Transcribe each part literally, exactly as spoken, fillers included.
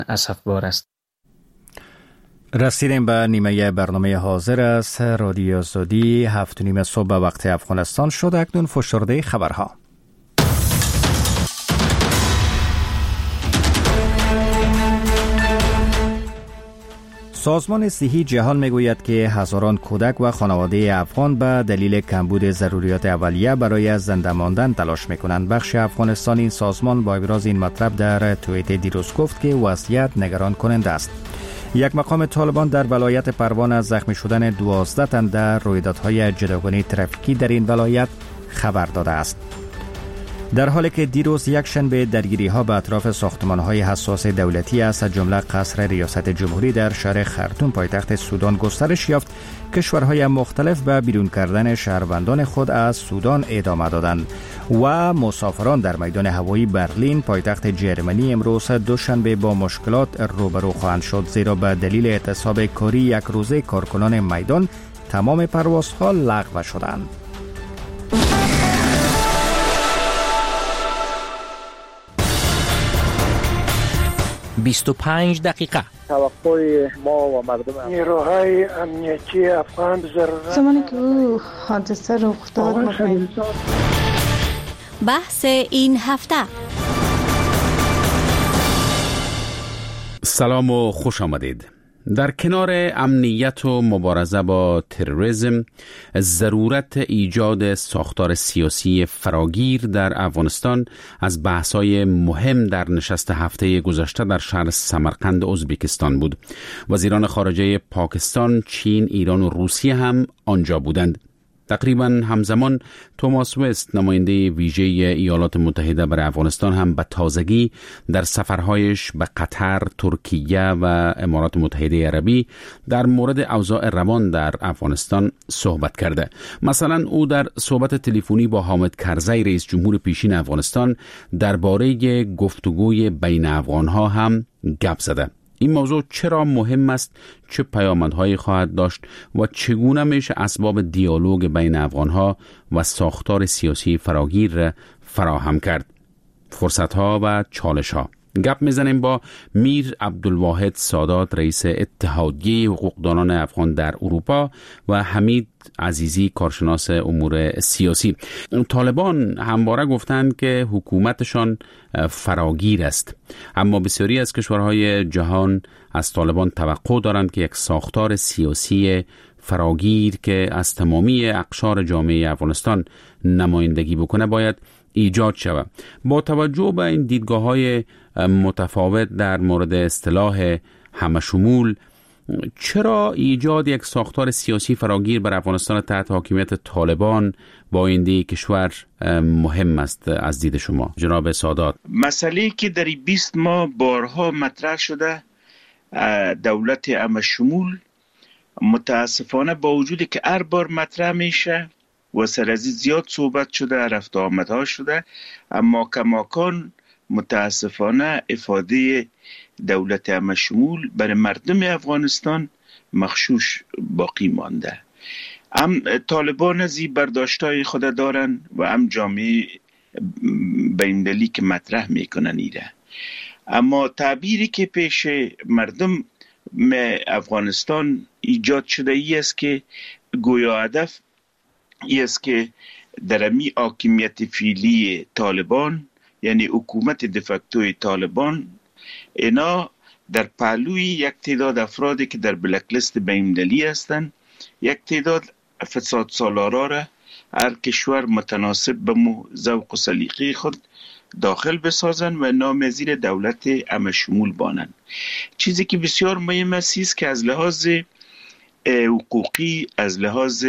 اسفبار است. رسیدیم به نیمه برنامه حاضر است رادیو آزادی. هفت نیم صبح به وقت افغانستان شد. اکنون فشرده خبرها. سازمان صحی جهان میگوید که هزاران کودک و خانواده افغان به دلیل کمبود ضروریات اولیه برای زنده ماندن تلاش میکنند. بخش افغانستان این سازمان با ابراز این مطلب در توییت دیروز گفت که وضعیت نگران کننده است. یک مقام طالبان در ولایت پروان از زخمی شدن دوازده تن در رویدادهای جداگانه ترافیکی در این ولایت خبر داده است. در حالی که دیروز یک شنبه درگیری‌ها به اطراف ساختمان‌های حساس دولتی است، از جمله قصر ریاست جمهوری در شهر خرطوم پایتخت سودان گسترش یافت، کشورهای مختلف به بیرون کردن شهروندان خود از سودان ادامه دادند و مسافران در میدان هوایی برلین پایتخت جرمنی امروز دوشنبه با مشکلات روبرو خواهند شد، زیرا به دلیل اعتصاب کاری یک روزه کارکنان میدان تمام پروازها لغو شدند. بیست و پنج دقیقه. توقع ما و مردم نیروهای امنیتی افغان ضرورت زمانی که او حادثه رخ داد. بحث این هفته. سلام و خوش آمدید. در کنار امنیت و مبارزه با تروریسم، ضرورت ایجاد ساختار سیاسی فراگیر در افغانستان از بحث‌های مهم در نشست هفته گذشته در شهر سمرقند ازبکستان بود. وزیران خارجه پاکستان، چین، ایران و روسیه هم آنجا بودند. تقریباً همزمان توماس وست، نماینده ویژه ایالات متحده برای افغانستان، هم به تازگی در سفرهایش به قطر، ترکیه و امارات متحده عربی در مورد اوضاع روان در افغانستان صحبت کرده. مثلا او در صحبت تلفنی با حامد کرزی، رئیس جمهور پیشین افغانستان، درباره گفتگوی بین افغانها هم گپ زده. این موضوع چرا مهم است، چه پیامدهایی خواهد داشت و چگونه میشه اسباب دیالوگ بین افغانها و ساختار سیاسی فراگیر فراهم کرد؟ فرصتها و چالشها. گپ میزنیم با میر عبدالواحد سادات، رئیس اتحادیه حقوقدانان افغان در اروپا، و حمید عزیزی، کارشناس امور سیاسی. طالبان همواره گفتند که حکومتشان فراگیر است، اما بسیاری از کشورهای جهان از طالبان توقع دارند که یک ساختار سیاسی فراگیر که از تمامی اقشار جامعه افغانستان نمایندگی بکنه باید ایجاد شود. با توجه به این دیدگاه‌های متفاوت در مورد اصطلاح همشمول، چرا ایجاد یک ساختار سیاسی فراگیر بر افغانستان تحت حاکمیت طالبان با آینده کشور مهم است از دید شما، جناب سادات؟ مسئله که در بیست ماه بارها مطرح شده، دولت همشمول، متاسفانه با وجودی که هر بار مطرح میشه و سر از زیاد صحبت شده، رفت آمدها شده، اما کماکان متاسفانه افاده دولت همشمول برای مردم افغانستان مغشوش باقی مانده. هم طالبان از این برداشتای خود دارن و هم جامعه بین‌المللی که مطرح میکنن ایره. اما تعبیری که پیش مردم افغانستان ایجاد شده ای است که گویا هدف ای است که در امی حاکمیت فعلی طالبان، یعنی حکومت دفکتوی طالبان، اینا در پهلوی یک تعداد افرادی که در بلک لیست بین‌المللی هستند، یک تعداد فساد سالارا را هر کشور متناسب به مو ذوق و سلیقه خود داخل بسازن و نامزیر دولت همشمول بانند. چیزی که بسیار مهم است که از لحاظ حقوقی، از لحاظ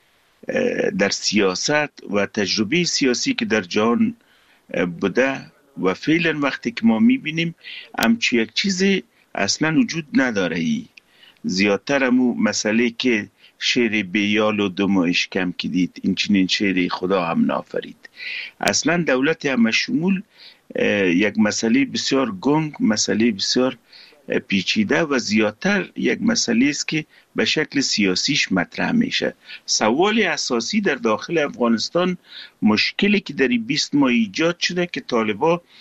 در سیاست و تجربه سیاسی که در جهان بوده و فعلا وقتی که ما میبینیم همچی یک چیزی اصلا وجود نداره. ای زیادتر همو مسئله که شعر بیال و دو ماهش کم کدید، این چنین شعر خدا هم نافرید. اصلا دولت همشمول یک مسئله بسیار گنگ، مسئله بسیار پیچیده و زیادتر یک مسئله است که به شکل سیاسیش مطرح میشه. سوال اساسی در داخل افغانستان، مشکلی که در بیست ماه ایجاد شده که طالبان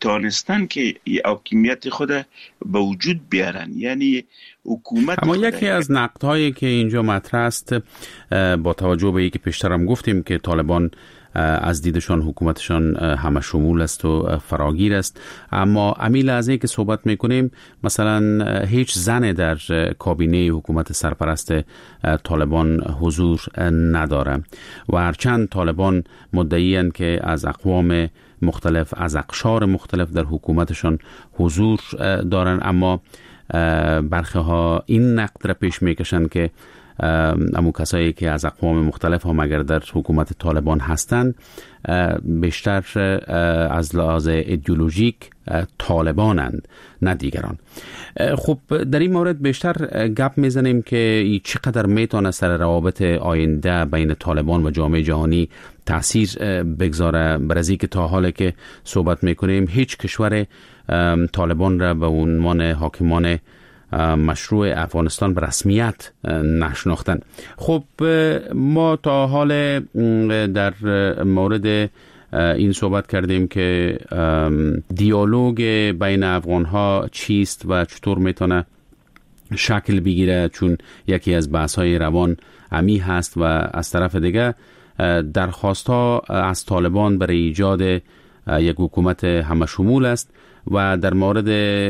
تانستن که حاکمیت خود به وجود بیارن. یعنی حکومت اما یکی از نقدهایی که اینجا مطرح است با توجه به اینکه پیشترم گفتیم که طالبان از دیدشان حکومتشان همه شمول است و فراگیر است، اما امیل از این که صحبت میکنیم مثلا هیچ زن در کابینه حکومت سرپرست طالبان حضور نداره و هرچند طالبان مدعی‌اند که از اقوام مختلف از اقشار مختلف در حکومتشان حضور دارن، اما برخی ها این نقد را پیش میکشن که امو کسایی که از اقوام مختلف هم اگر در حکومت طالبان هستند بیشتر از لحاظ ایدئولوژیک طالبانند نه دیگران. خب در این مورد بیشتر گپ میزنیم که چقدر میتونه سر روابط آینده بین طالبان و جامعه جهانی تأثیر بگذاره، برای که تا حالی که صحبت میکنیم هیچ کشور طالبان را به عنوان حاکمان مشروع افغانستان به رسمیت نشناختن. خب ما تا حال در مورد این صحبت کردیم که دیالوگ بین افغانها چیست و چطور میتونه شکل بگیره، چون یکی از بحث‌های روان امی هست و از طرف دیگه درخواست‌ها از طالبان برای ایجاد یک حکومت همه شمول است و در مورد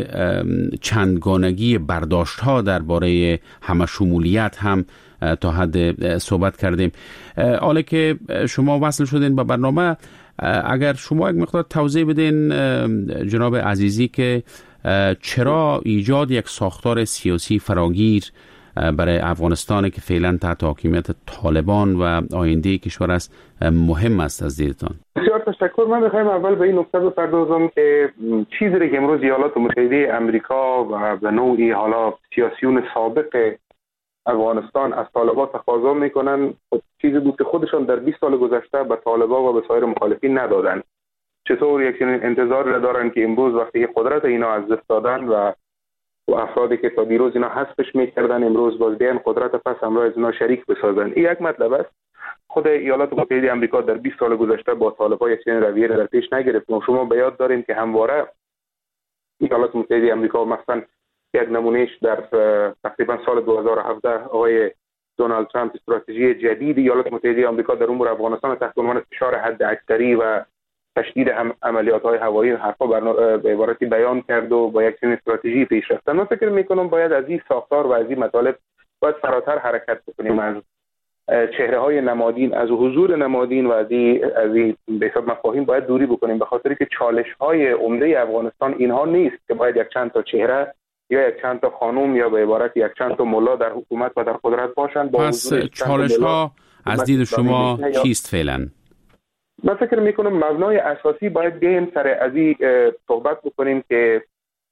چندگانگی برداشت‌ها درباره همه شمولیت هم تا حد صحبت کردیم. حالا که شما وصل شدین به برنامه، اگر شما یک مقدار توضیح بدین جناب عزیزی که چرا ایجاد یک ساختار سیاسی فراگیر برای افغانستان که فعلا تحت حاکمیت طالبان و آینده کشور است مهم است از دیدتان؟ بسیار تشکر. من بخوایم اول به این نکته بپردازم که چیزی که امروز ایالات متحده امریکا و به نوعی حالا سیاسیون سابق افغانستان از طالبان تقاضا میکنن چیزی بود که خودشان در بیست سال گذشته به طالبان و به سایر مخالفین ندادن. چطور یک چنین انتظار دارن که امروز وقتی قدرت اینا از دست دادن و و افرادی که تا دیروز اینا حذفش میکردن امروز باز بیان قدرت پس همراه از اینا شریک بسازن. این یک مطلب است. خود ایالات متحده آمریکا در بیست سال گذشته با طالبان یک چنین رویه را در پیش نگرفت. شما به یاد دارین که همواره ایالات متحده آمریکا مثلا یک نمونهش در تقریبا سال دو هزار و هفده آقای دونالد ترامپ استراتژی جدید ایالات متحده آمریکا در امور افغانستان تحت عنوان فشار حداکثری و تشدید عملیات‌های هوایی حرفا به عبارتی بیان کرد و با یک چنین استراتژی پیش رفتن. من فکر می‌کنم باید از این ساختار و از این مطالب باید فراتر حرکت بکنیم، از چهره‌های نمادین، از حضور نمادین و از این از این به حساب مفاهیم باید دوری بکنیم، به خاطری که چالش‌های عمده افغانستان اینها نیست که باید یک چند تا چهره یا یک چند تا خانم یا به عبارت یک چند تا ملا در حکومت و در قدرت باشند. با پس چالش‌ها از دید شما چیست فعلا؟ من فکر میکنم مبنای اساسی باید بیایم سر از این صحبت بکنیم که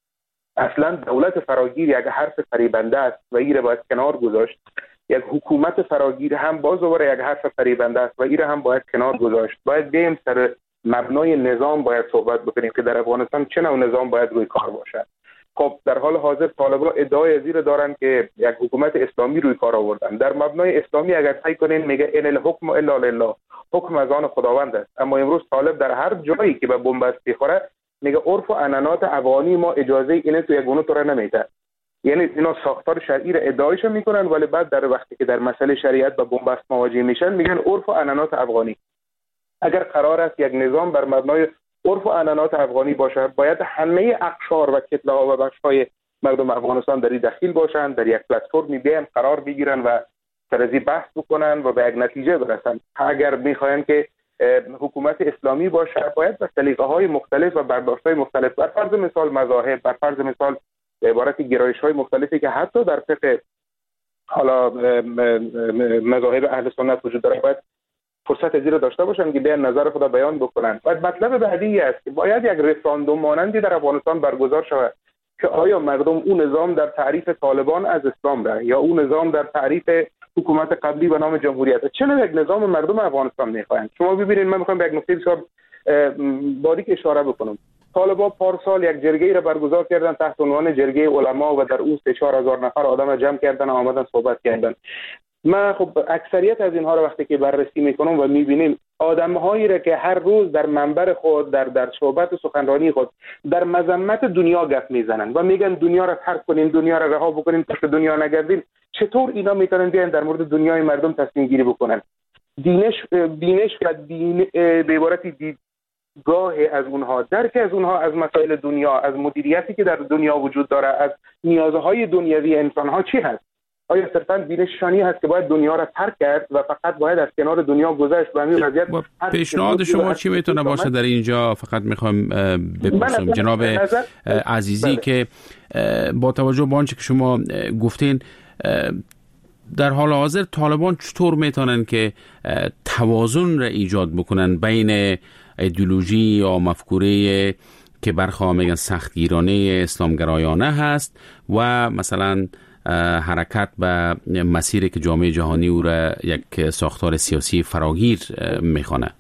اصلا دولت فراگیر یک حرف فریبنده است و این را باید کنار گذاشت. یک حکومت فراگیر هم باز دوباره یک حرف فریبنده است و این را هم باید کنار گذاشت. باید بیایم سر مبنای نظام باید صحبت بکنیم که در افغانستان چه نوع نظام باید روی کار باشد. خب در حال حاضر طالبان ادعای از این دارن که یک حکومت اسلامی روی کار آوردن. در مبنای اسلامی اگر فکر کنین میگه ان الحکم الا لله، حکم از آن خداوند است. اما امروز طالب در هر جایی که به بنبست میخوره میگه عرف و عنعنات افغانی ما اجازه اینه تو یک گونه تو را نمیده. یعنی اینا ساختار شرعی را ادعایش میکنن ولی بعد در وقتی که در مسئله شریعت با بنبست مواجه میشن میگن عرف و عنعنات افغانی. اگر قرار است یک نظام بر مبنای عرف و عنعنات افغانی باشد باید همه اقشار و کتله ها و بخش‌های مردم افغانستان در این دخیل باشند، در یک پلتفرمی بیان قرار بگیرن و سر از این بحث بکنن و به یک نتیجه برسن. اگر میخواین که حکومت اسلامی باشه باید به سلیقه‌های مختلف و برداشت‌های مختلف، بر فرض مثال مذاهب، بر فرض مثال به عبارت گرایش‌های مختلفی که حتی در فقه حالا مذاهب اهل سنت وجود داره باید فرصت ازی رو داشته باشن که بیان نظر خود بیان بکنن. بعد مطلب بعدی است که باید یک رفراندوم مانندی در افغانستان برگزار شود که آیا مردم اون نظام در تعریف طالبان از اسلام را یا اون نظام در تعریف حکومت قبلی به نام جمهوریت چه نوع یک نظام مردم افغانستان میخواهند. شما ببینید من میخوام به یک نکته بسیار باریک اشاره بکنم. طالبان پارسال یک جرگه‌ای را برگزار کردن تحت عنوان جرگه علما و در اون سه چهار هزار نفر آدم جمع کردن و آمدن صحبت کردن. ما خب اکثریت از اینها رو وقتی که بررسی میکنم و میبینیم آدم‌هایی را که هر روز در منبر خود در در صحبت سخنرانی خود در مذمت دنیا گپ میزنن و میگن دنیا را ترک کنین، دنیا را رها بکنین، پشت دنیا نگردین، چطور اینا میتونن بیان در مورد دنیای مردم تصمیم گیری بکنن؟ دینش بینش و دین به عبارتی دیدگاه از اونها، درک از اونها از مسائل دنیا، از مدیریتی که در دنیا وجود داره، از نیازهای دنیوی انسان‌ها چی هست؟ آیا صرفاً بینششانی هست که باید دنیا را ترک کرد و فقط باید از کنار دنیا گذشت و همین وضعیت؟ پیشنهاد شما چی میتونه باشه در اینجا؟ فقط میخوام بپرسم جناب عزیزی بله. که با توجه به آنچه که شما گفتین در حال حاضر طالبان چطور میتونن که توازن را ایجاد بکنن بین ایدئولوژی یا مفکوره که برخواه میگن سختگیرانه اسلامگرایانه هست و مثلا حرکت به مسیری که جامعه جهانی او را یک ساختار سیاسی فراگیر میخوانه؟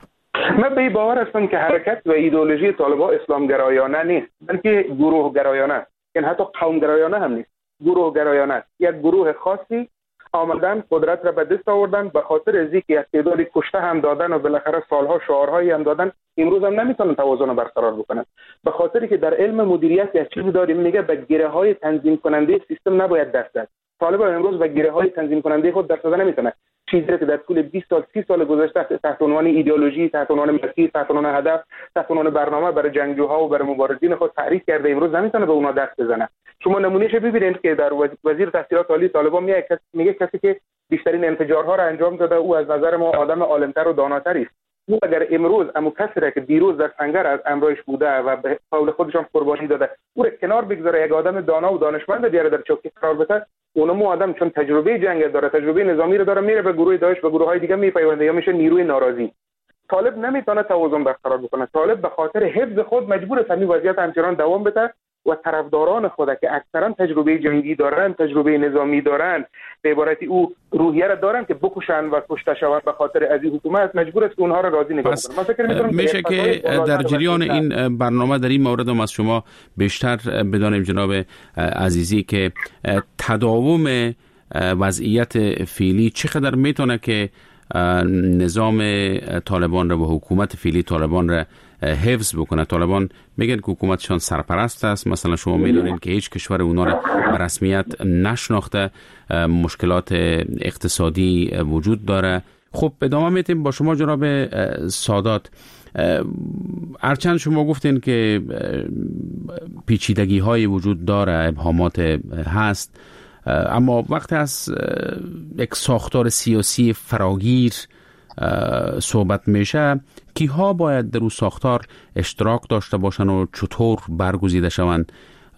من به باور هستم که حرکت و ایدئولوژی طالبان اسلامگرایانه نیست، بلکه گروه گرایانه است. یعنی حتی قوم گرایانه هم نیست، گروه گرایانه است. یک گروه خاصی آمدن قدرت را به دست آوردن، به خاطر از اینکه تعدادی کشته هم دادن و بالاخره سالها شعارهایی هم دادن، امروز هم نمیتونن توازن برقرار بکنن. به خاطری که در علم مدیریت یک چیزی داریم میگه به گره های تنظیم کننده سیستم نباید دست زد. طالبان امروز به گره های تنظیم کننده خود دست زدن نمیتونه. چیزی که در طول بیست سال سی سال گذشته تحت عنوان ایدئولوژی، تحت عنوان مسیر، تحت عنوان هدف، تحت عنوان برنامه برای جنگجوها و برای مبارزین خود تعریف کرده، امروز نمیتونه به اونها دست بزنه. شما نمونهش ببینید که در وزیر تحصیلات عالی طالبان میگه میگه کسی که بیشترین انفجارها را انجام داده او از نظر ما آدم عالمتر و داناتری است. او اگر امروز امو کسی را که دیروز در سنگر از امرایش بوده و به قول خودشان قربانی داده او را کنار بگذاره، یک آدم دانا و دانشمند بیاره در چوکی قرار بده، اونم آدم چون تجربه جنگ داره، تجربه نظامی رو داره، میره به گروه داعش و گروه های دیگه میپیونده یا میشه نیروی ناراضی. طالب نمیتونه توازن برقرار بکنه. طالب به خاطر حفظ خود مجبور است همین وضعیت همچنان دوام بده و طرفداران خود که اکثرا تجربه جنگی دارن، تجربه نظامی دارن، به عبارتی او روحیه را دارن که بکشن و کشته شوند به خاطر از این حکومت، مجبور است اونها را راضی نگاه کنه. من فکر می‌کنم میشه که در جریان این برنامه در این مورد هم از شما بیشتر بدانیم جناب عزیزی که تداوم وضعیت فعلی چقدر میتونه که نظام طالبان را و حکومت فعلی طالبان را حفظ بکنه. طالبان میگن که حکومتشان سرپرست است، مثلا شما میدونید که هیچ کشور اونا را به رسمیت نشناخته، مشکلات اقتصادی وجود داره. خب ادامه میتیم با شما جناب سادات. هرچند شما گفتین که پیچیدگی های وجود داره، ابهامات هست، اما وقتی از یک ساختار سیاسی فراگیر صحبت میشه، کیها باید در اون ساختار اشتراک داشته باشن و چطور برگزیده شوند؟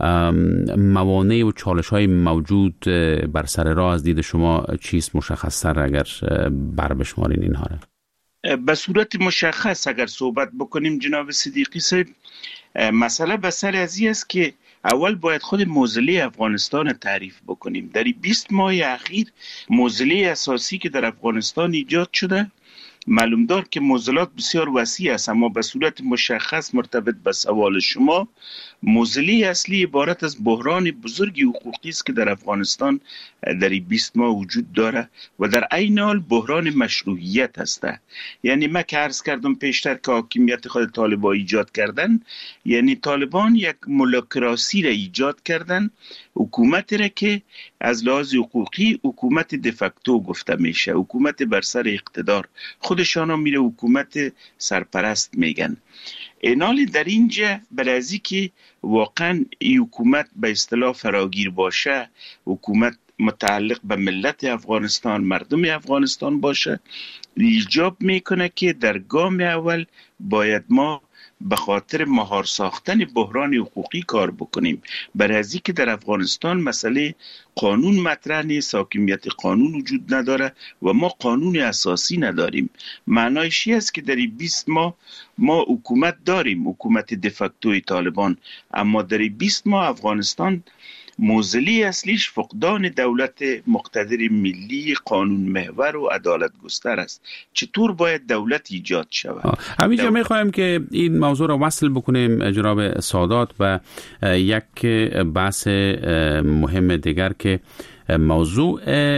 موانع و چالش های موجود بر سر راه از دید شما چیست مشخص‌تر اگر بر بشمارین اینها را؟ به صورت مشخص اگر صحبت بکنیم جناب صدیقی صاحب، مسئله به سر ازی است که اول باید خود معضله افغانستان تعریف بکنیم. در بیست ماه اخیر معضله اساسی که در افغانستان ایجاد شده، معلوم دار که معضلات بسیار وسیع است، اما به صورت مشخص مرتبط به سوال شما، معضله اصلی عبارت از بحران بزرگی حقوقی است که در افغانستان در بیست ماه وجود داره و در عین حال بحران مشروعیت است. یعنی من که عرض کردم پیشتر که حاکمیت خود طالبان ایجاد کردن، یعنی طالبان یک مولوکراسی را ایجاد کردن، حکومت را که از لحاظ حقوقی حکومت دفکتو گفته میشه، حکومت بر سر اقتدار، خودشان هم میره حکومت سرپرست میگن. اینال در اینجا برازی که واقعا این حکومت به اصطلاح فراگیر باشه، حکومت متعلق به ملت افغانستان، مردم افغانستان باشه، ایجاب میکنه که در گام اول باید ما به خاطر مهار ساختن بحران حقوقی کار بکنیم. برای که در افغانستان مسئله قانون مطرح نیست، حاکمیت قانون وجود نداره و ما قانون اساسی نداریم. معنایش این است که در بیست ماه ما حکومت داریم، حکومت دفکتوی طالبان، اما در بیست ماه افغانستان معضله اصلیش فقدان دولت مقتدر ملی قانون محور و عدالت گستر است. چطور باید دولت ایجاد شود؟ همینجا دول... میخوایم که این موضوع را وصل بکنیم جناب سادات و یک بحث مهم دیگر که موضوع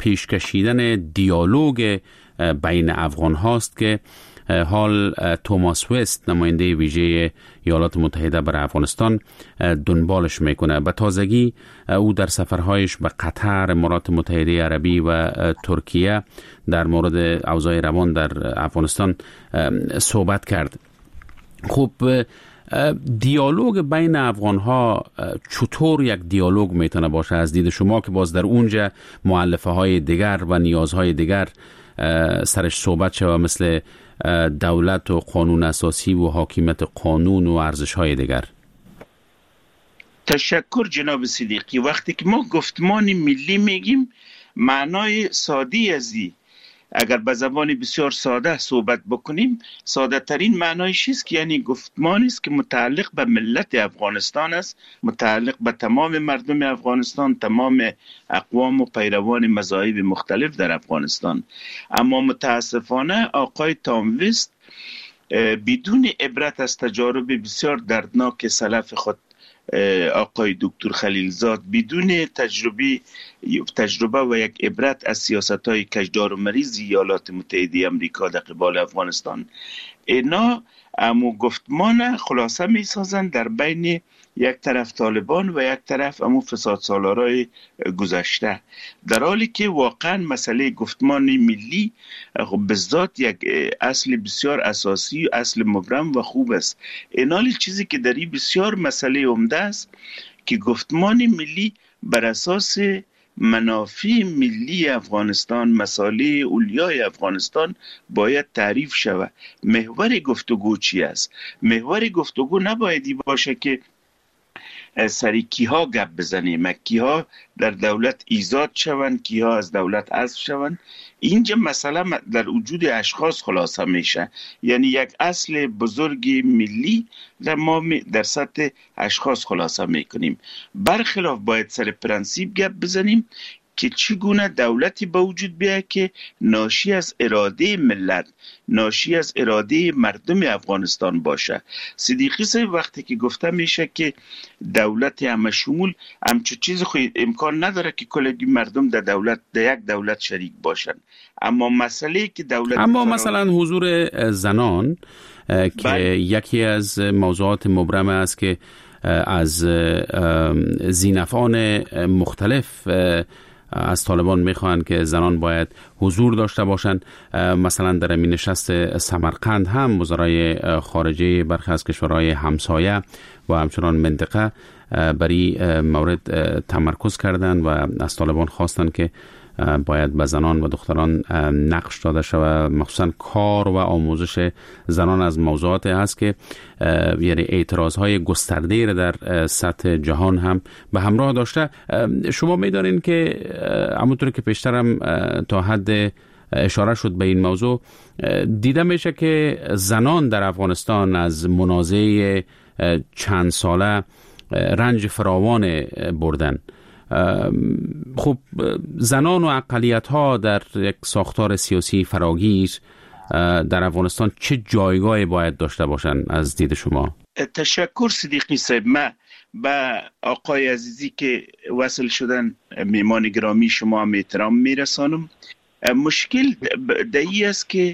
پیش کشیدن دیالوگ بین افغان هاست که حال توماس وست نماینده ویژه ایالات متحده برای افغانستان دنبالش میکنه. به تازگی او در سفرهایش به قطر، امارات متحده عربی و ترکیه در مورد اوضاع روان در افغانستان صحبت کرد. خب دیالوگ بین افغان ها چطور یک دیالوگ میتونه باشه از دید شما که باز در اونجا مؤلفه های دیگر و نیازهای دیگر سرش صحبت شود، مثل دولت و قانون اساسی و حاکمیت قانون و ارزش های دیگر؟ تشکر جناب صدیقی. وقتی که ما گفتمان ملی میگیم، معنای سادی ازی اگر به زبان بسیار ساده صحبت بکنیم، ساده ترین معنایش است که یعنی گفتمانی است که متعلق به ملت افغانستان است، متعلق به تمام مردم افغانستان، تمام اقوام و پیروان مذاهب مختلف در افغانستان. اما متاسفانه آقای تام وست بدون عبرت از تجارب بسیار دردناک سلف خود، آقای دکتر خلیلزاد، بدون تجربه تجربه و یک عبرت از سیاست‌های کجدار و مریض ایالات متحده آمریکا در قبال افغانستان، اینا امو گفتمان خلاصه می سازند در بین یک طرف طالبان و یک طرف امو فساد سالارای گذشته، در حالی که واقعا مسئله گفتمان ملی به ذات یک اصل بسیار اساسی، اصل مبرم و خوب است. اینالی چیزی که در این بسیار مسئله عمده است که گفتمان ملی بر اساس منافع ملی افغانستان، مصالح اولیای افغانستان باید تعریف شود. محور گفتگو چی است؟ محور گفتگو نبایدی باشه که سری کیها گپ بزنیم، کیها در دولت ایجاد شوند، کیها از دولت حذف شوند. اینجا مسئله در وجود اشخاص خلاصه میشه، یعنی یک اصل بزرگ ملی در ما در سطح اشخاص خلاصه میکنیم. برخلاف باید سر پرنسیپ گپ بزنیم که چگونه دولتی به وجود بیاید که ناشی از اراده ملت، ناشی از اراده مردم افغانستان باشه. صدیقی صاحب وقتی که گفته میشه که دولت همه شمول، همچون چیز خود امکان نداره که کلگی مردم در دولت در یک دولت شریک باشن. اما مسئله که دولت اما مثلا حضور زنان که بله. یکی از موضوعات مبرم است که از ذی‌نفعان مختلف از طالبان میخواهند که زنان باید حضور داشته باشند. مثلا در این نشست سمرقند هم وزرای خارجه برخی از کشورهای همسایه و همچنان منطقه برای مورد تمرکز کردند و از طالبان خواستند که باید به زنان و دختران نقش داده شود، مخصوصا کار و آموزش زنان از موضوعات هست که یعنی اعتراضهای گسترده را در سطح جهان هم به همراه داشته. شما می‌دانید که همونطور که پیشترم تا حد اشاره شد به این موضوع، دیده میشه که زنان در افغانستان از منازعه چند ساله رنج فراوان بردن. خب زنان و اقلیت ها در یک ساختار سیاسی فراگیر در افغانستان چه جایگاهی باید داشته باشند از دید شما؟ تشکر صدیقی صاحب. من به آقای عزیزی که وصل شدن، میمان گرامی شما هم احترام میرسانم. مشکل دایی است که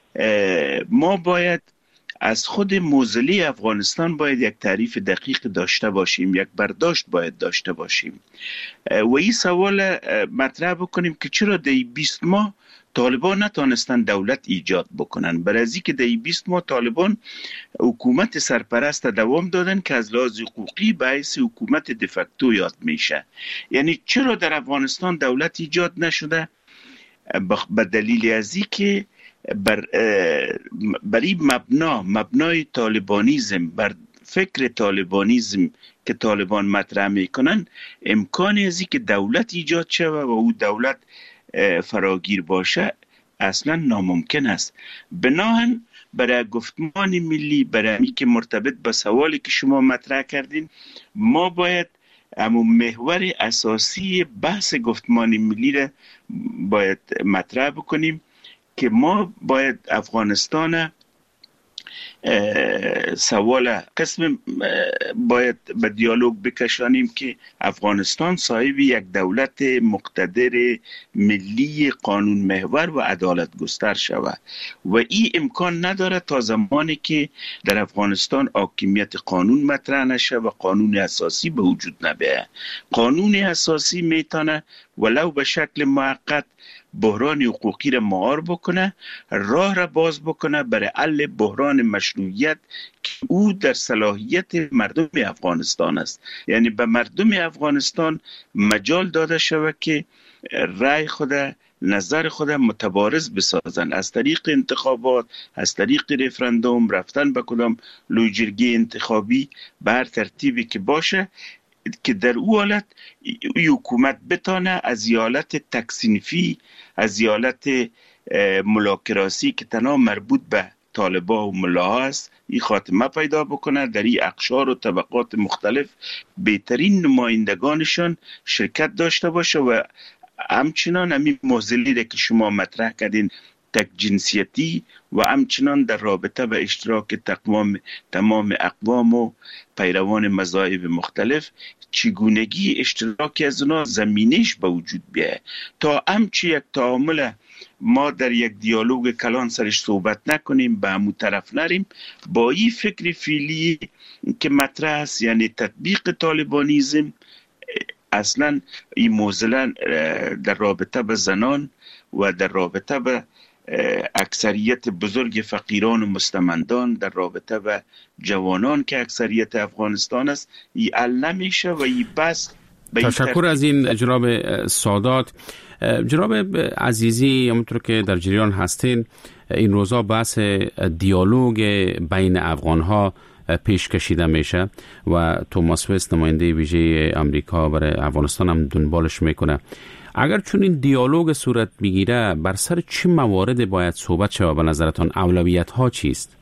ما باید از خود موزلی افغانستان باید یک تعریف دقیق داشته باشیم، یک برداشت باید داشته باشیم و این سوال مطرح بکنیم که چرا در بیست ماه طالبان نتانستن دولت ایجاد بکنن. برای از اینکه در بیست ماه طالبان حکومت سرپرست دوام دادن که از لحاظ حقوقی به حیث حکومت دفکتو یاد میشه. یعنی چرا در افغانستان دولت ایجاد نشده؟ به دلیل از اینکه بر برای مبنا مبنای طالبانیزم، بر فکر طالبانیزم که طالبان مطرح میکنن، امکانی از اینکه دولت ایجاد شود و او دولت فراگیر باشه اصلا ناممکن است. بناهن برای گفتمان ملی، برای اینکه که مرتبط به سوالی که شما مطرح کردین، ما باید اما محور اساسی بحث گفتمان ملی را باید مطرح بکنیم که ما باید افغانستان سوال قسم باید به دیالوگ بکشانیم که افغانستان صاحب یک دولت مقتدر ملی قانون محور و عدالت گستر شود و این امکان نداره تا زمانی که در افغانستان حاکمیت قانون مطرح نشه و قانون اساسی به وجود نبیه. قانون اساسی میتونه ولو به شکل موقت بحران حقوقی را مهار بکنه، راه را باز بکنه برای حل بحران مشروعیت که او در صلاحیت مردم افغانستان است. یعنی به مردم افغانستان مجال داده شود که رای خود، نظر خود متبارز بسازن از طریق انتخابات، از طریق رفراندوم، رفتن به کدام لوجرگی انتخابی به هر ترتیبی که باشه، که در او حالت حکومت بتانه از حالت تکصنفی، از حالت ملاکراسی که تنها مربوط به طالبا و ملاها است، این خاتمه پیدا بکنه. در این اقشار و طبقات مختلف بهترین نمایندگانشان شرکت داشته باشه و همچنان همین معضلی را که شما مطرح کردین، تک جنسیتی و همچنان در رابطه به اشتراک تمام تمام اقوام و پیروان مذاهب مختلف، چگونگی اشتراک از اونا زمینش به وجود بیاید تا همچی یک تعامل ما در یک دیالوگ کلان سرش صحبت نکنیم، به همون طرف نریم. با این فکر فعلی که مطرح است، یعنی تطبیق طالبانیزم، اصلا این موزله در رابطه به زنان و در رابطه به اکثریت بزرگ فقیران و مستمندان، در رابطه به جوانان که اکثریت افغانستان است، این حل نمیشه و این بس. تشکر از این جناب سادات. جناب عزیزی، همونطور که در جریان هستین، این روزا بحث دیالوگ بین افغانها پیش کشیده میشه و توماس وست، نماینده ویژه امریکا برای افغانستان، هم دنبالش میکنه. اگر چون این دیالوگ صورت بگیره، بر سر چه موارد باید صحبت شود؟ به نظرتان اولویت ها چیست؟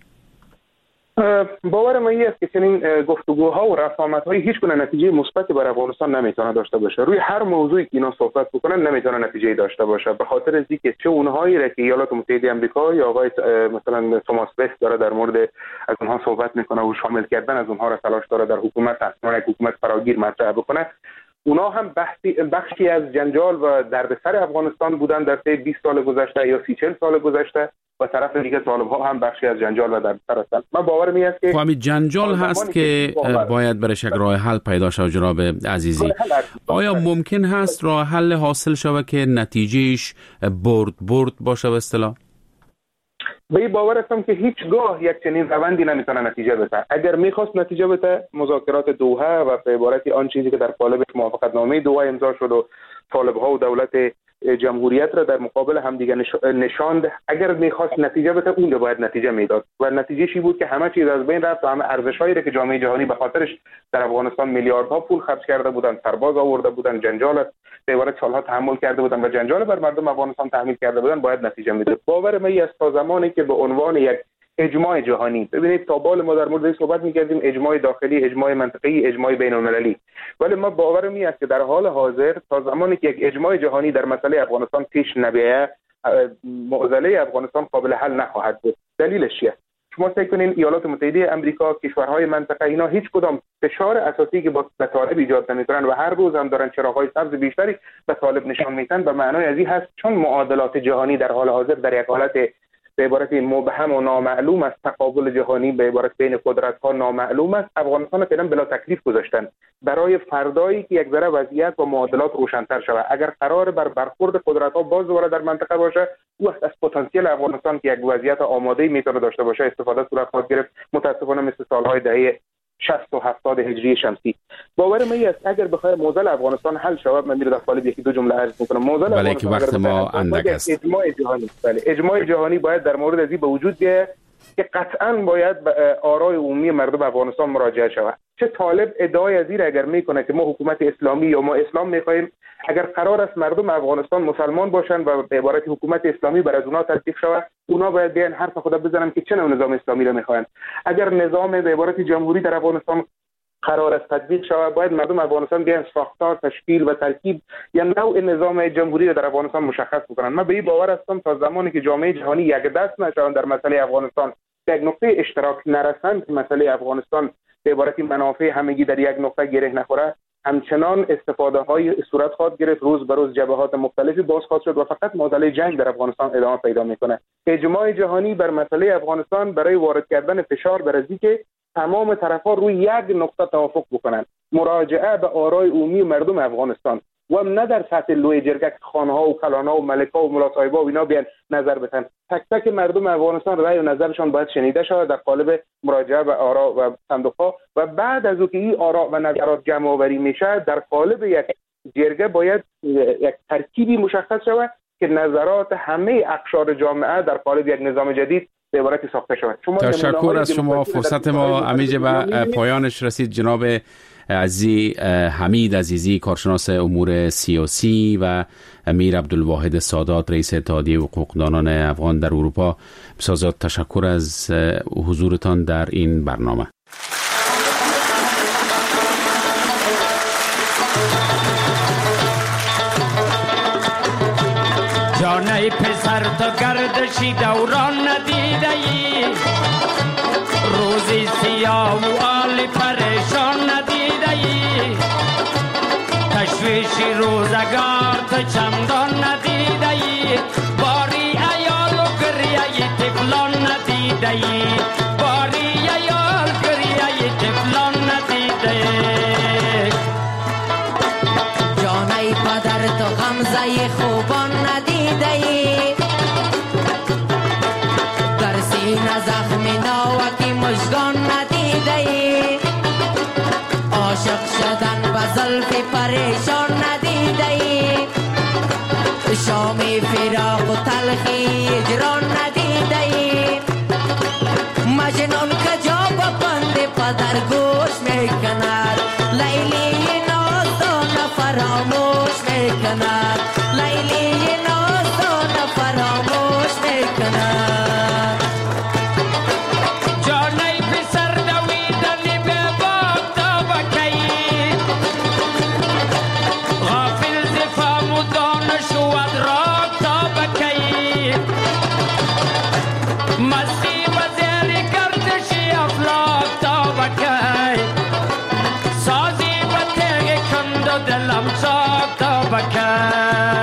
باور من این است که چنین گفتگوها و رسامت‌های هیچ گونه نتیجه مثبتی برای افغانستان نمیتونه داشته باشه. روی هر موضوعی که اینا صحبت بکنن نمیتونه نتیجه داشته باشه، به خاطر از اینکه چه اونهایی را که ایالات متحده آمریکا یا آقای مثلا توماس وست داره در مورد از اونها صحبت میکنه و شامل کردن از اونها را تلاش داره در حکومت اصلا یک حکومت فراگیر مطرح بکنه، اونا هم بخشی بخشی از جنجال و دردسر افغانستان بودن در طی بیست سال گذشته یا سی چهل سال گذشته، و طرف دیگه طالب‌ها هم بخشی از جنجال و دردسر هستند. من باورم این است که همین جنجال هست که باید برای یک راه حل پیدا شود. جناب عزیزی، آیا ممکن هست راه حل حاصل شود که نتیجهش برد برد باشه به اصطلاح؟ به این باور هستم که هیچگاه یک چنین روندی نمیتونه نتیجه بده. اگر میخواست نتیجه بده، مذاکرات دوحه و به عبارت آن چیزی که در قالب موافقتنامه دوحه امضا شد و طالب‌ها و دولت جمهوریت را در مقابل همدیگه نشاند، اگر میخواست نتیجه بده اون باید نتیجه میداد و نتیجهش این بود که همه چیز از بین رفت و همه ارزش‌هایی را که جامعه جهانی به خاطرش در افغانستان میلیاردها پول خرج کرده بودند، سرباز آورده بودند، جنجال به عبارت سالها تحمل کرده بودند و جنجال بر مردم افغانستان تحمیل کرده بودند، باید نتیجه میداد. باور من است تا زمانی که به عنوان یک اجماع جهانی، ببینید تا بال ما در مورد این صحبت می‌کردیم، اجماع داخلی، اجماع منطقه‌ای، اجماع بین‌المللی، ولی ما باورم این است که در حال حاضر تا زمانی که یک اجماع جهانی در مسئله افغانستان پیش نبیاید، معضله افغانستان قابل حل نخواهد بود. دلیلش چیه؟ شما فکر کنین ایالات متحده آمریکا، کشورهای منطقه، اینا هیچ کدام فشار اساسی که با طالب ایجاد نمی‌کنن و هر روز هم دارن چراغ‌های سبز بیشتری به طالب نشان میدن، به معنای از این هست چون معادلات جهانی در حال حاضر در یک حالت به عبارت مبهم و نامعلوم است، تقابل جهانی به عبارت بین قدرت‌ها نامعلوم است، افغانستان فعلا بلا تکلیف گذاشتن برای فردایی که یک ذره وضعیت و معادلات روشن‌تر شود. اگر قرار بر برخورد قدرت‌ها باز دوباره در منطقه باشه، او وقت از پتانسیل افغانستان که یک وضعیت آماده‌ای میتونه داشته باشه استفاده صورت خواهد گرفت، متأسفانه مثل سال‌های دهه شصت و هفتاد هجری شمسی. باور من است اگر بخواد موزل افغانستان حل شود، من میره در قالب یکی دو جمله عرض میکنم. موزل بله که وقت ما اندک است. اجماع جهانی، بله اجماع جهانی باید در مورد ازی به وجود بیاید که قطعاً باید به آرای عمومی مردم افغانستان مراجعه شود. چه طالب ادعای از این اگر میکنه که ما حکومت اسلامی یا ما اسلام میخوایم، اگر قرار است مردم افغانستان مسلمان باشن و به عبارت حکومت اسلامی بر از اونها تطبیق شود، اونا باید بیان حرف خود بزنن که چه نوع نظام اسلامی را میخواین. اگر نظام به عبارت جمهوری در افغانستان قرار است تطبیق شود، باید مردم افغانستان بیان ساختار، تشکیل و ترکیب یا نوع نظام جمهوری را در افغانستان مشخص بکنن. من به این باور هستم تا زمانی که جامعه جهانی یک دست نشوند در مسئله افغانستان یک نقطه اشتراک نرسند که مسئله افغانستان به عبارت منافع همگی در یک نقطه گره نخوره، همچنان استفاده های صورت خواهد گرفت، روز به روز جبهات مختلفی باز خواهد شد و فقط معضله جنگ در افغانستان ادامه پیدا میکنه. اجماع جهانی بر مسئله افغانستان برای وارد کردن فشار بر ازی که تمام طرف‌ها روی یک نقطه توافق بکنند، مراجعه به آرای عمومی مردم افغانستان و نه در سطح لوی جرگه خانها و کلانها و ملک‌ها و ملا صاحبا و اینا بیان نظر بدن. تک تک مردم افغانستان رأی و نظرشان باید شنیده شود در قالب مراجعه به آرا و صندوق‌ها و بعد از اینکه این آرا و نظرات جمع آوری میشه در قالب یک جرگه باید یک ترکیبی مشخص شود که نظرات همه اقشار جامعه در قالب یک نظام جدید به عبارتی ساخته شود. تشکر از شما. فرصت ما امیجه به پایانش رسید. جناب عزیزی حمید عزیزی، کارشناس امور سیاسی، و امیر عبدالواحد سادات، رئیس اتحادیه حقوقدانان افغان در اروپا، بسیار تشکر از حضورتان در این برنامه. جانه پسر تو گردشی دوران ندیده ای، روزی سیاه و آلی پریشان ندیده ای، تشویشی روزگار تو چندان ندیده ای، باری ایال و گریه تفلان ندیده ای، باری ایال گریه تفلان ندیده ای. جانه پدر تو غمزه خوبان ندیده ای، در سینه زخم ناوکی مژگان ندیده ای، عاشق شدن به زلف پریشان ندیده ای، شام فراق و تلخی اجران ندیده ای، مجنون کجا با بند پدر گوش میکند، لیلی نازدان فراموش میکند، لیلی نازدان فراموش میکند. جانه پسر دویدنی به باب تا بکی، غافل زفام و دانش و ادراک تا بکی، مستی و زیر گردشی افلاک تا بکی، سازی و تیغ کند و دلم چاک تا بکی.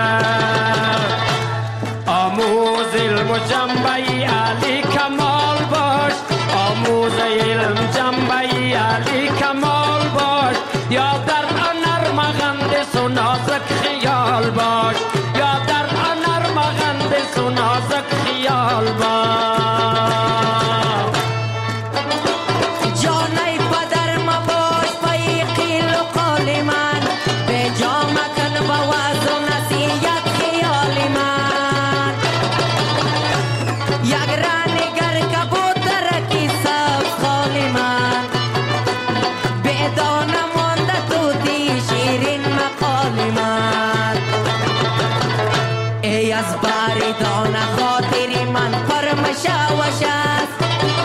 آموز علم و جنبه علی کمال باش، آموز علم جنبه علی کمال باش، یا در نرمغندس و نازک خیال باش، یا در نرمغندس و نازک خیال باش. جانه پدر ما باش پای قیل و قال من، به جا مکن با وعظ و نصیحت خیال من، یک رانگر کبوتر کی صف خال من، به دانه مانده توتی شیرین مقال من، ای از باری دانه خاطری من پرمشاوش است،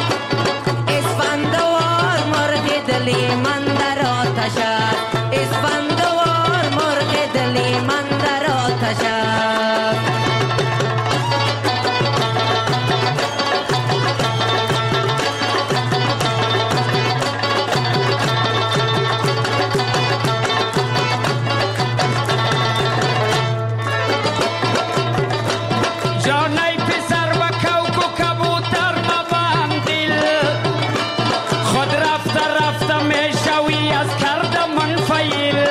اسفندوار مرغ دلی من در آتش است، اسفندوار مرغ دلی من در آتش است. جانه پسر و کوک و کبوتر مبند دل، خود رفته رفته میشوی از کرده منفعل،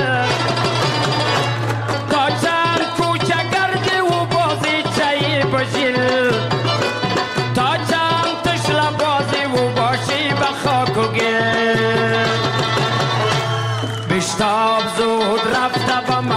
تا چند کوچه گردی و بازی چایی بشیل، تا چند تشل بازی و باشی به خاک و گل، بشتاب زود رفته به